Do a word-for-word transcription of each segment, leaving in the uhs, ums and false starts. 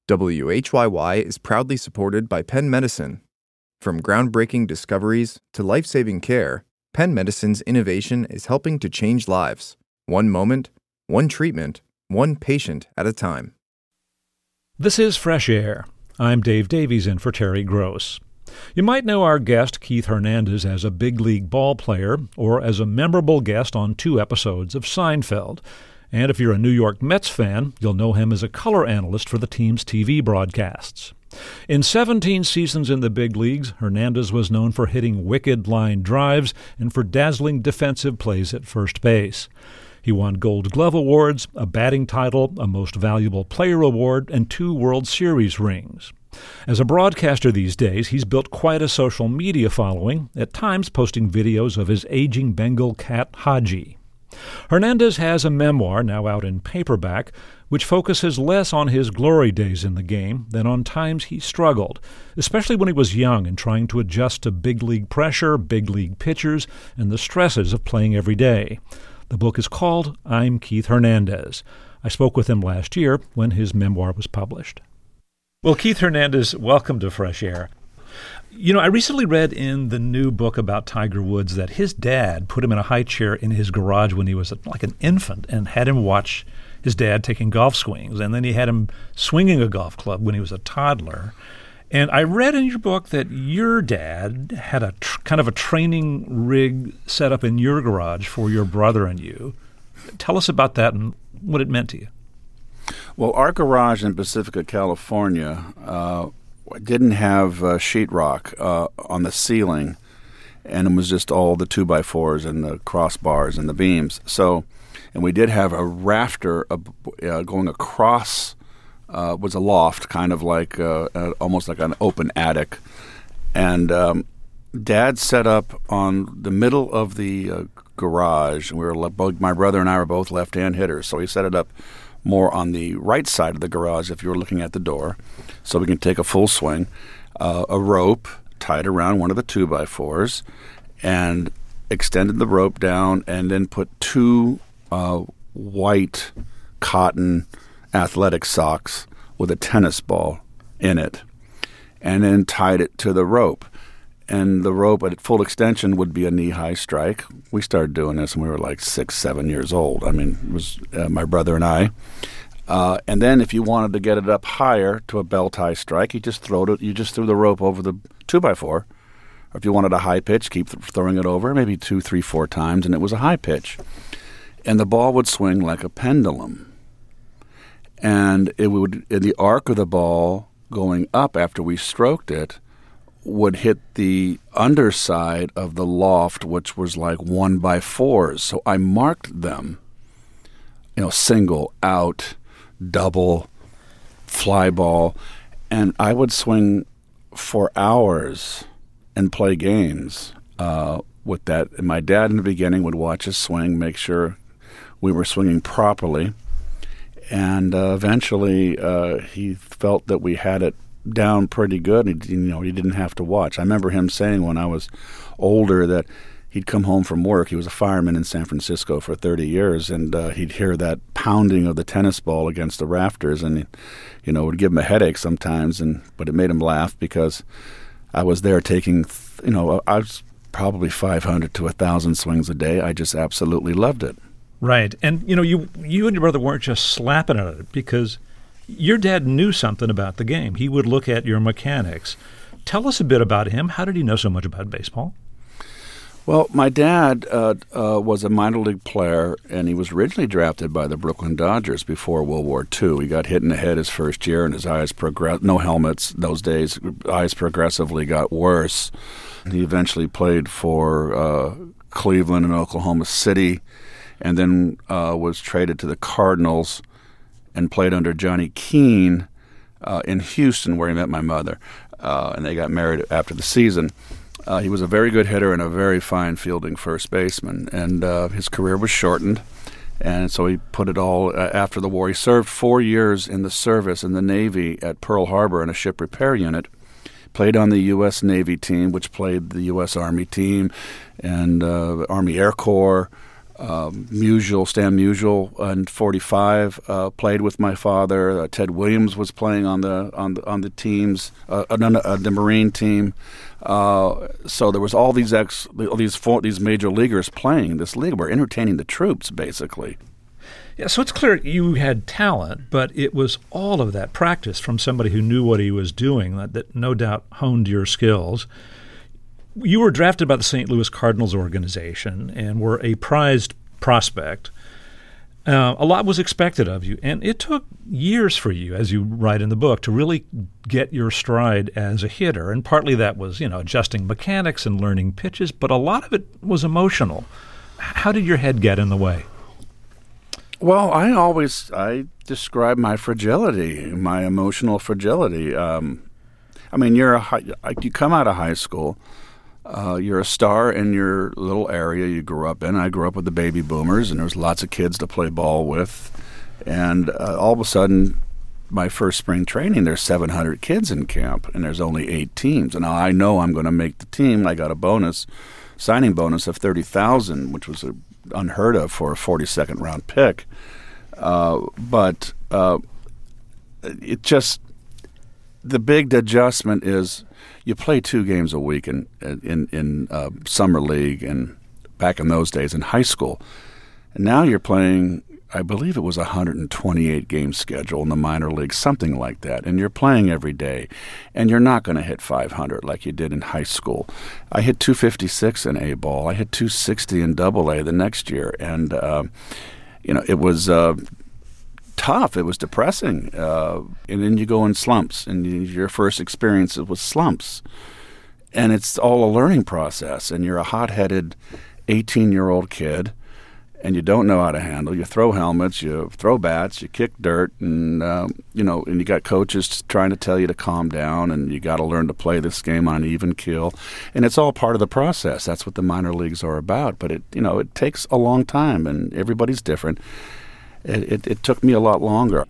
W H Y Y is proudly supported by Penn Medicine. From groundbreaking discoveries to life-saving care, Penn Medicine's innovation is helping to change lives, one moment, one treatment, one patient at a time. This is Fresh Air. I'm Dave Davies in for Terry Gross. You might know our guest, Keith Hernandez, as a big league ball player or as a memorable guest on two episodes of Seinfeld. And if you're a New York Mets fan, you'll know him as a color analyst for the team's T V broadcasts. In seventeen seasons in the big leagues, Hernandez was known for hitting wicked line drives and for dazzling defensive plays at first base. He won Gold Glove awards, a batting title, a Most Valuable Player award, and two World Series rings. As a broadcaster these days, he's built quite a social media following, at times posting videos of his aging Bengal cat Haji. Hernandez has a memoir now out in paperback, which focuses less on his glory days in the game than on times he struggled, especially when he was young and trying to adjust to big league pressure, big league pitchers, and the stresses of playing every day. The book is called I'm Keith Hernandez. I spoke with him last year when his memoir was published. Well, Keith Hernandez, welcome to Fresh Air. You know, I recently read in the new book about Tiger Woods that his dad put him in a high chair in his garage when he was like an infant and had him watch his dad taking golf swings. And then he had him swinging a golf club when he was a toddler. And I read in your book that your dad had a tr- kind of a training rig set up in your garage for your brother and you. Tell us about that and what it meant to you. Well, our garage in Pacifica, California, uh, didn't have uh, sheetrock uh, on the ceiling, and it was just all the two by fours and the crossbars and the beams. So, and we did have a rafter uh, uh, going across. Uh, was a loft, kind of like uh, uh, almost like an open attic, and um, Dad set up on the middle of the uh, garage. We were le- both, my brother and I were both left-hand hitters, so he set it up more on the right side of the garage if you were looking at the door, so we can take a full swing. Uh, a rope tied around one of the two by fours, and extended the rope down, and then put two uh, white cotton athletic socks with a tennis ball in it, and then tied it to the rope. And the rope at full extension would be a knee-high strike. We started doing this when we were like six, seven years old. I mean, it was uh, my brother and I. Uh, and then if you wanted to get it up higher to a bell-tie strike, you just throw it. You just threw the rope over the two by four. Or if you wanted a high pitch, keep th- throwing it over, maybe two, three, four times, and it was a high pitch. And the ball would swing like a pendulum. And it would, in the arc of the ball going up after we stroked it, would hit the underside of the loft, which was like one by fours. So I marked them, you know, single, out, double, fly ball, and I would swing for hours and play games uh, with that. And my dad in the beginning would watch us swing, make sure we were swinging properly, and uh, eventually uh, he felt that we had it down pretty good, and he, you know, he didn't have to watch. I remember him saying when I was older that he'd come home from work. He was a fireman in San Francisco for thirty years, and uh, he'd hear that pounding of the tennis ball against the rafters, and you know, it would give him a headache sometimes. And but it made him laugh because I was there taking, you know, I was probably five hundred to a thousand swings a day. I just absolutely loved it. Right, and you know, you you and your brother weren't just slapping at it because your dad knew something about the game. He would look at your mechanics. Tell us a bit about him. How did he know so much about baseball? Well, my dad uh, uh, was a minor league player, and he was originally drafted by the Brooklyn Dodgers before World War Two. He got hit in the head his first year, and his eyes progressed. No helmets those days. Eyes progressively got worse. He eventually played for uh, Cleveland and Oklahoma City, and then uh, was traded to the Cardinals and played under Johnny Keane uh, in Houston, where he met my mother, uh, and they got married after the season. Uh, he was a very good hitter and a very fine fielding first baseman, and uh, his career was shortened, and so he put it all uh, after the war. He served four years in the service in the Navy at Pearl Harbor in a ship repair unit, played on the U S Navy team, which played the U S Army team, and uh, Army Air Corps, Uh, Musial, Stan Musial, and forty-five uh, played with my father. Uh, Ted Williams was playing on the on the on the teams, uh, uh, the Marine team. Uh, so there was all these ex, all these four, these major leaguers playing in this league. We're entertaining the troops, basically. Yeah, so it's clear you had talent, but it was all of that practice from somebody who knew what he was doing that, that no doubt honed your skills. You were drafted by the Saint Louis Cardinals organization and were a prized prospect. Uh, a lot was expected of you, and it took years for you, as you write in the book, to really get your stride as a hitter. And partly that was, you know, adjusting mechanics and learning pitches, but a lot of it was emotional. How did your head get in the way? Well, I always I describe my fragility, my emotional fragility. Um, I mean, you're a high, you come out of high school. Uh, you're a star in your little area you grew up in. I grew up with the baby boomers, and there was lots of kids to play ball with. And uh, all of a sudden, my first spring training, there's seven hundred kids in camp, and there's only eight teams. And now I know I'm going to make the team. I got a bonus, signing bonus of thirty thousand dollars, which was a, unheard of for a forty-second round pick. Uh, but uh, it just, the big adjustment is, you play two games a week in in in uh, summer league, and back in those days in high school. And now you're playing, I believe it was a one hundred twenty-eight game schedule in the minor league, something like that. And you're playing every day, and you're not going to hit five hundred like you did in high school. I hit two fifty-six in A ball. I hit two sixty in Double A the next year, and uh, you know it was. Uh, tough. It was depressing. Uh, and then you go in slumps, and you, your first experience was slumps. And it's all a learning process, and you're a hot-headed eighteen-year-old kid, and you don't know how to handle. You throw helmets, you throw bats, you kick dirt, and, uh, you know, and you got coaches trying to tell you to calm down, and you got to learn to play this game on an even keel. And it's all part of the process. That's what the minor leagues are about. But, it you know, it takes a long time, and everybody's different. It, it, it took me a lot longer.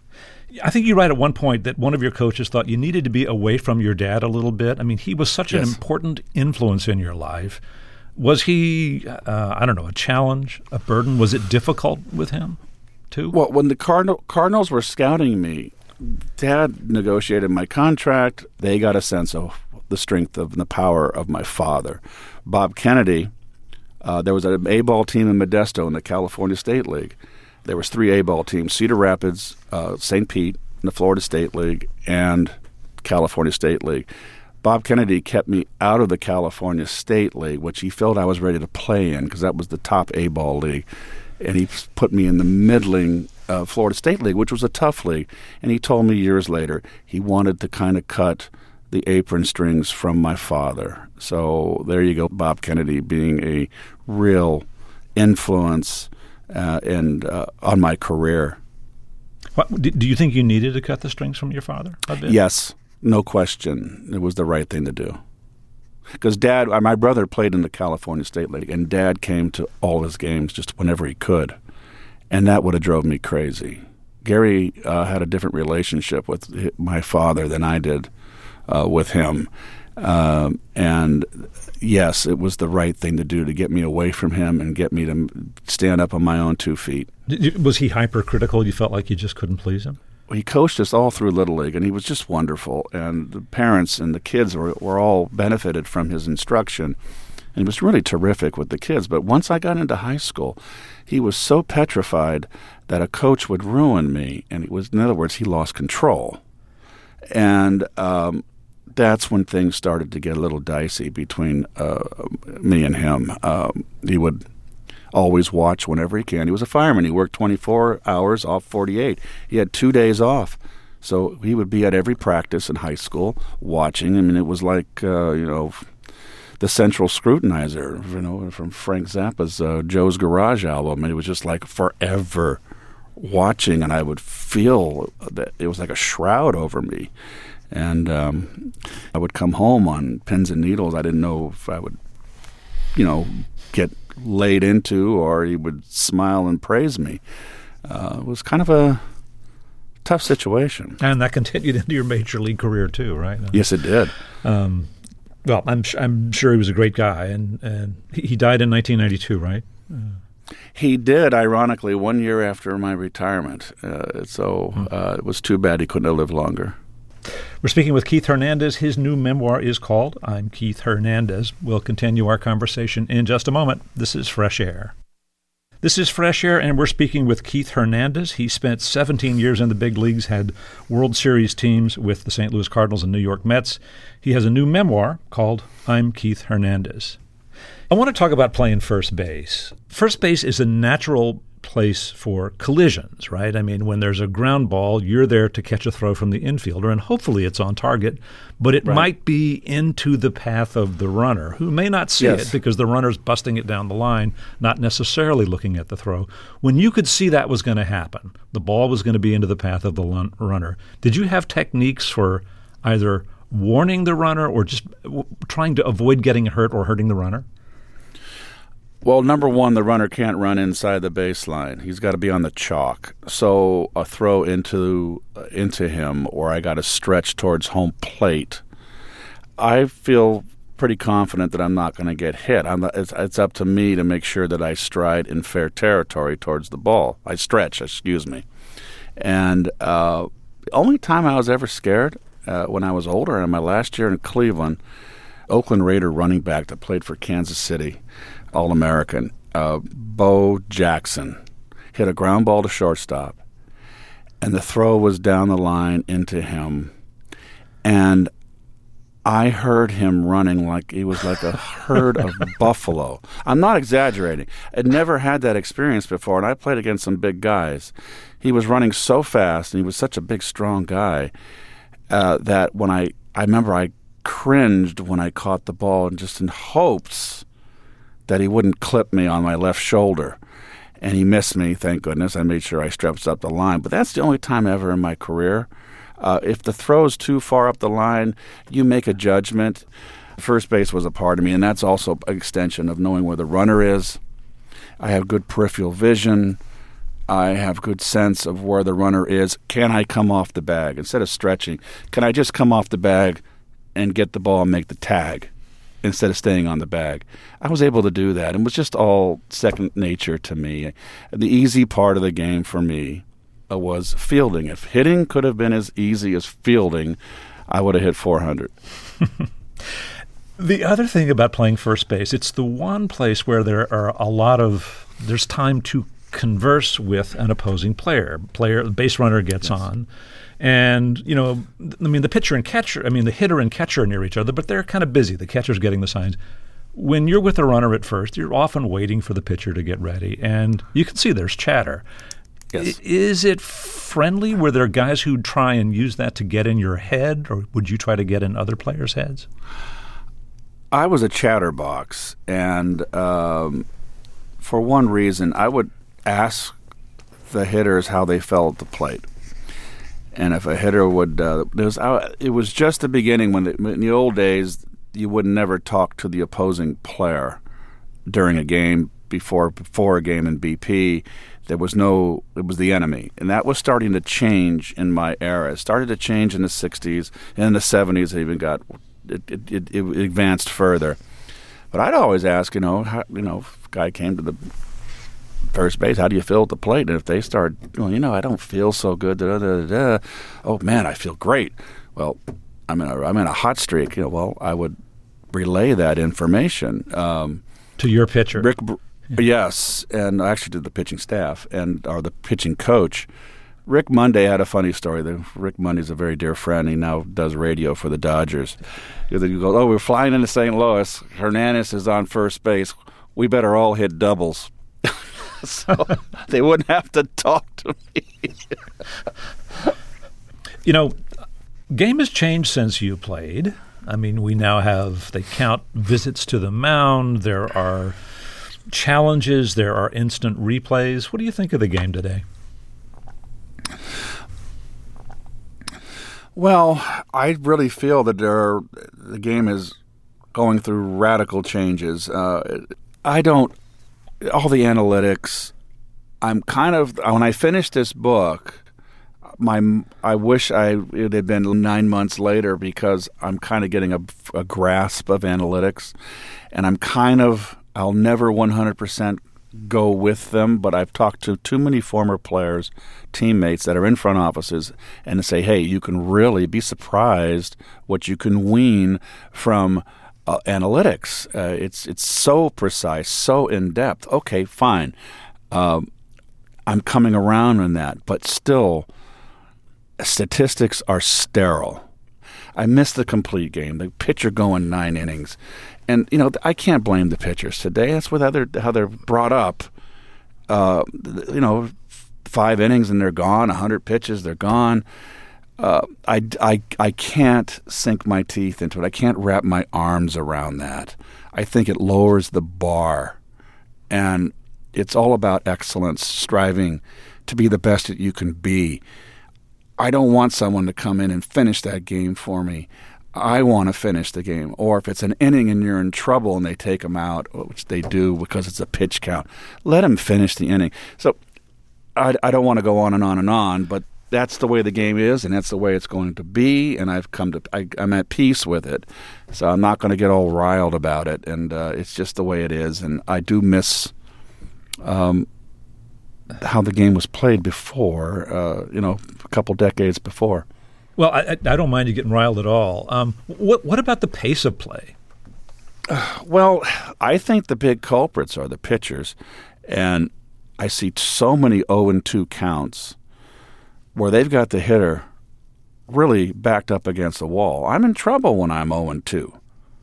I think you write at one point that one of your coaches thought you needed to be away from your dad a little bit. I mean, he was such yes. an important influence in your life. Was he, uh, I don't know, a challenge, a burden? Was it difficult with him, too? Well, when the Cardinal, Cardinals were scouting me, Dad negotiated my contract. They got a sense of the strength of the power of my father. Bob Kennedy, uh, there was an A-ball team in Modesto in the California State League. There was three A-ball teams: Cedar Rapids, uh, Saint Pete in the Florida State League, and California State League. Bob Kennedy kept me out of the California State League, which he felt I was ready to play in because that was the top A-ball league. And he put me in the middling uh, Florida State League, which was a tough league. And he told me years later he wanted to kind of cut the apron strings from my father. So there you go, Bob Kennedy being a real influence Uh, and uh, on my career. What, do you think you needed to cut the strings from your father a bit? Yes, no question. It was the right thing to do. Because Dad, my brother played in the California State League, and Dad came to all his games just whenever he could, and that would have drove me crazy. Gary uh, had a different relationship with my father than I did uh, with him. Um, and yes, it was the right thing to do to get me away from him and get me to stand up on my own two feet. Did, was he hypercritical? You felt like you just couldn't please him? Well, he coached us all through Little League, and he was just wonderful. And the parents and the kids were, were all benefited from his instruction. And he was really terrific with the kids. But once I got into high school, he was so petrified that a coach would ruin me. And it was, in other words, he lost control. And um, that's when things started to get a little dicey between uh, me and him. Um, he would always watch whenever he can. He was a fireman. He worked twenty-four hours, off forty-eight. He had two days off. So he would be at every practice in high school watching. I mean, it was like, uh, you know, the Central Scrutinizer, you know, from Frank Zappa's uh, Joe's Garage album. And it was just like forever watching, and I would feel that it was like a shroud over me. And um, I would come home on pins and needles. I didn't know if I would, you know, get laid into, or he would smile and praise me. Uh, it was kind of a tough situation. And that continued into your major league career too, right? Yes, it did. Um, well, I'm I'm sure he was a great guy, and, and he died in nineteen ninety-two, right? Uh, He did, ironically, one year after my retirement. Uh, so uh, it was too bad he couldn't have lived longer. We're speaking with Keith Hernandez. His new memoir is called I'm Keith Hernandez. We'll continue our conversation in just a moment. This is Fresh Air. This is Fresh Air, and we're speaking with Keith Hernandez. He spent seventeen years in the big leagues, had World Series teams with the Saint Louis Cardinals and New York Mets. He has a new memoir called I'm Keith Hernandez. I want to talk about playing first base. First base is a natural place for collisions, right? I mean, when there's a ground ball, you're there to catch a throw from the infielder, and hopefully it's on target, but it right. might be into the path of the runner, who may not see yes. it because the runner's busting it down the line, not necessarily looking at the throw. When you could see that was going to happen, the ball was going to be into the path of the lun- runner, did you have techniques for either warning the runner or just w- trying to avoid getting hurt or hurting the runner? Well, number one, the runner can't run inside the baseline. He's got to be on the chalk. So a throw into uh, into him, or I got to stretch towards home plate. I feel pretty confident that I'm not going to get hit. I'm not, it's, it's up to me to make sure that I stride in fair territory towards the ball. I stretch, excuse me. And uh, the only time I was ever scared uh, when I was older, in my last year in Cleveland, Oakland Raider running back that played for Kansas City, All-American, uh, Bo Jackson, hit a ground ball to shortstop, and the throw was down the line into him, and I heard him running like he was like a herd of buffalo. I'm not exaggerating. I'd never had that experience before, and I played against some big guys. He was running so fast, and he was such a big, strong guy uh, that when I, I remember I cringed when I caught the ball, and just in hopes that he wouldn't clip me on my left shoulder. And he missed me, thank goodness. I made sure I stretched up the line. But that's the only time ever in my career. Uh, if the throw's too far up the line, you make a judgment. First base was a part of me, and that's also an extension of knowing where the runner is. I have good peripheral vision. I have good sense of where the runner is. Can I come off the bag? Instead of stretching, can I just come off the bag and get the ball and make the tag instead of staying on the bag? I was able to do that. It was just all second nature to me. The easy part of the game for me uh, was fielding. If hitting could have been as easy as fielding, I would have hit four hundred. The other thing about playing first base, it's the one place where there are a lot of, there's time to converse with an opposing player. Player, the base runner gets yes. on. And, you know, I mean, the pitcher and catcher, I mean, the hitter and catcher are near each other, but they're kind of busy. The catcher's getting the signs. When you're with a runner at first, you're often waiting for the pitcher to get ready, and you can see there's chatter. Yes. I, is it friendly? Were there guys who'd try and use that to get in your head, or would you try to get in other players' heads? I was a chatterbox, and um, for one reason, I would ask the hitters how they felt at the plate. And if a hitter would, uh, there was, uh, it was just the beginning when, the, in the old days, you would never talk to the opposing player during a game, before before a game in B P. There was no, it was the enemy. And that was starting to change in my era. It started to change in the sixties, and in the seventies it even got, it, it, it, it advanced further. But I'd always ask, you know, how, you know, if a guy came to the first base, how do you feel at the plate? And if they start, well, you know, I don't feel so good, da, da, da, da. Oh man, I feel great. Well, I'm in a I'm in a hot streak. You know, well, I would relay that information um, to your pitcher. Rick, yeah. Yes, and I actually did the pitching staff and or the pitching coach. Rick Monday had a funny story. The, Rick Monday's a very dear friend. He now does radio for the Dodgers. He goes, "Oh, we're flying into Saint Louis. Hernandez is on first base. We better all hit doubles." So they wouldn't have to talk to me. You know, game has changed since you played. I mean, we now have, they count visits to the mound. There are challenges. There are instant replays. What do you think of the game today? Well, I really feel that there are, the game is going through radical changes. Uh, I don't all the analytics. I'm kind of, when I finished this book, my I wish I it had been nine months later, because I'm kind of getting a, a grasp of analytics, and I'm kind of, I'll never one hundred percent go with them, but I've talked to too many former players, teammates that are in front offices, and to say, hey, you can really be surprised what you can wean from uh, analytics. Uh, it's it's so precise, so in-depth. Okay, fine. Uh, I'm coming around on that, but still, statistics are sterile. I miss the complete game, the pitcher going nine innings. And, you know, I can't blame the pitchers today. That's with how they're, how they're brought up. Uh, you know, five innings and they're gone, one hundred pitches, they're gone. Uh, I, I, I can't sink my teeth into it. I can't wrap my arms around that. I think it lowers the bar. And it's all about excellence, striving to be the best that you can be. I don't want someone to come in and finish that game for me. I want to finish the game. Or if it's an inning and you're in trouble and they take them out, which they do because it's a pitch count, let them finish the inning. So I, I don't want to go on and on and on, but that's the way the game is, and that's the way it's going to be, and I've come to I, I'm at peace with it. So I'm not going to get all riled about it, and uh, it's just the way it is. And I do miss um, how the game was played before, uh, you know, a couple decades before. Well, I, I don't mind you getting riled at all. Um, what what about the pace of play? Uh, well, I think the big culprits are the pitchers, and I see so many oh and two counts where they've got the hitter really backed up against the wall. I'm in trouble when I'm oh and two.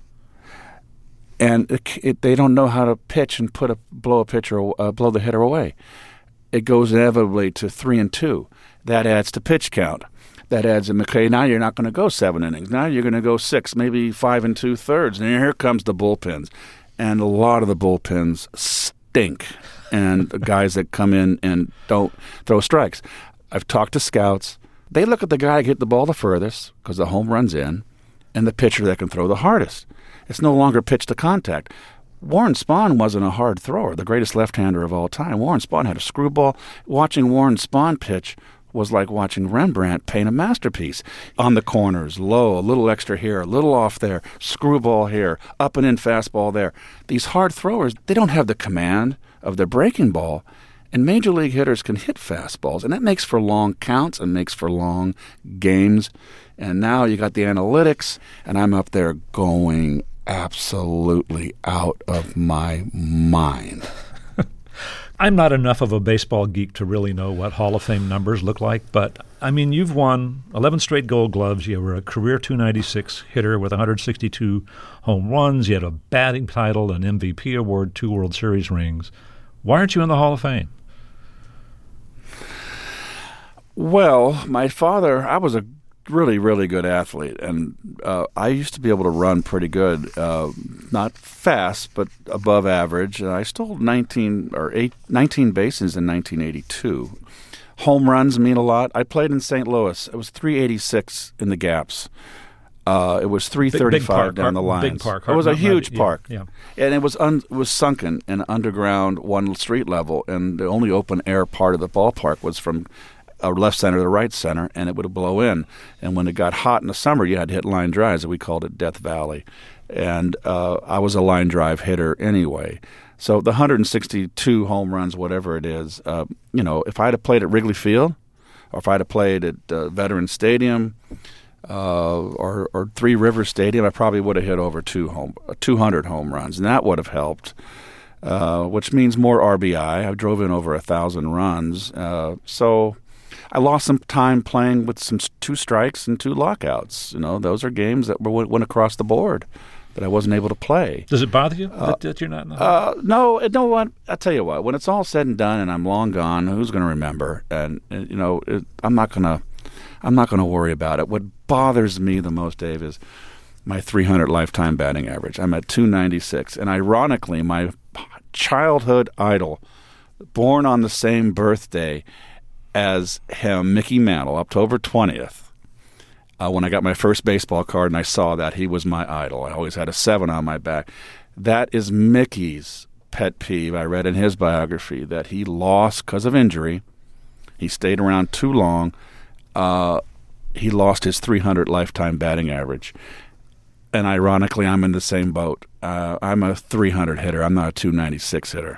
And it, it, they don't know how to pitch and put a blow a pitcher uh, blow the hitter away. It goes inevitably to three and two. That adds to pitch count. That adds, okay, now you're not going to go seven innings. Now you're going to go six, maybe five and two thirds. And here comes the bullpens. And a lot of the bullpens stink. And the guys that come in and don't throw strikes. I've talked to scouts. They look at the guy that hit the ball the furthest because the home run's in, and the pitcher that can throw the hardest. It's no longer pitch to contact. Warren Spahn wasn't a hard thrower, the greatest left-hander of all time. Warren Spahn had a screwball. Watching Warren Spahn pitch was like watching Rembrandt paint a masterpiece. On the corners, low, a little extra here, a little off there, screwball here, up and in fastball there. These hard throwers, they don't have the command of their breaking ball, and major league hitters can hit fastballs, and that makes for long counts and makes for long games. And now you got the analytics, and I'm up there going absolutely out of my mind. I'm not enough of a baseball geek to really know what Hall of Fame numbers look like, but, I mean, you've won eleven straight Gold Gloves. You were a career two ninety-six hitter with one hundred sixty-two home runs. You had a batting title, an M V P award, two World Series rings. Why aren't you in the Hall of Fame? Well, my father, I was a really, really good athlete, and uh, I used to be able to run pretty good, uh, not fast, but above average. And I stole nineteen or eight, nineteen bases in nineteen eighty-two. Home runs mean a lot. I played in Saint Louis. It was three eighty-six in the gaps. Uh, it was three thirty-five down the lines. Big park. It was a huge yeah, park. Yeah. And it was un- was sunken in underground one street level, and the only open air part of the ballpark was from a left center to the right center, and it would blow in. And when it got hot in the summer, you had to hit line drives. We called it Death Valley. And uh, I was a line drive hitter anyway. So the one hundred sixty-two home runs, whatever it is, uh, you know, if I had played at Wrigley Field, or if I had played at uh, Veterans Stadium, uh, or, or Three Rivers Stadium, I probably would have hit over two home, two hundred home runs, and that would have helped. Uh, which means more R B I. I drove in over a thousand runs. Uh, so I lost some time playing with some two strikes and two lockouts. You know, those are games that were, went across the board that I wasn't able to play. Does it bother you uh, that, that you're not in the uh, No, no. What I tell you what, when it's all said and done and I'm long gone, who's going to remember? And, and you know, it, I'm not going to, I'm not going to worry about it. What bothers me the most, Dave, is my three hundred lifetime batting average. I'm at two ninety-six, and ironically, my childhood idol, born on the same birthday as him, Mickey Mantle, October twentieth, uh, when I got my first baseball card and I saw that, he was my idol. I always had a seven on my back. That is Mickey's pet peeve. I read in his biography that he lost because of injury. He stayed around too long. Uh, he lost his three hundred lifetime batting average. And ironically, I'm in the same boat. Uh, I'm a three hundred hitter. I'm not a two ninety-six hitter.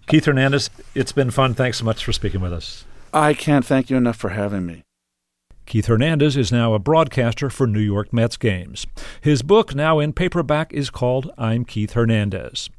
Keith Hernandez, it's been fun. Thanks so much for speaking with us. I can't thank you enough for having me. Keith Hernandez is now a broadcaster for New York Mets games. His book, now in paperback, is called I'm Keith Hernandez.